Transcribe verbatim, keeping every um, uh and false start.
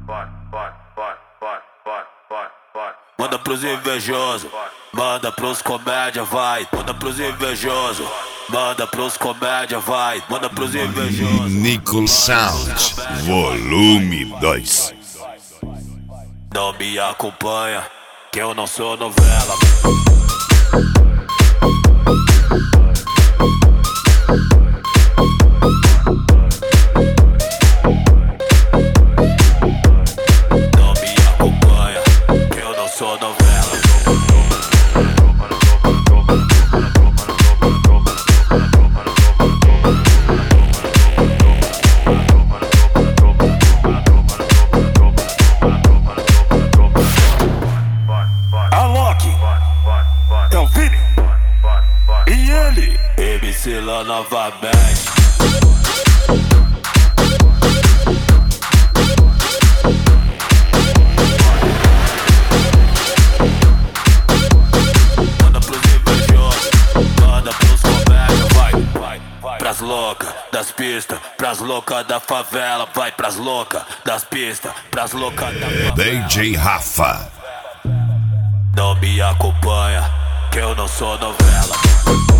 Manda pros invejosos, manda pros comédia, vai. Manda pros invejosos, manda pros comédia, vai. Manda pros invejosos. Nickel Sound, volume dois. Não me acompanha, que eu não sou novela. Não me acompanha, que eu não sou novela. É o Vini e ele, M C lá novamente. Manda pros invejosos, manda pros comédia, vai, vai, vai. Pras loucas das pistas, pras loucas da favela, vai pras loucas das pistas, pras loucas da favela. D J Rafa. Não me acompanha, que eu não sou novela.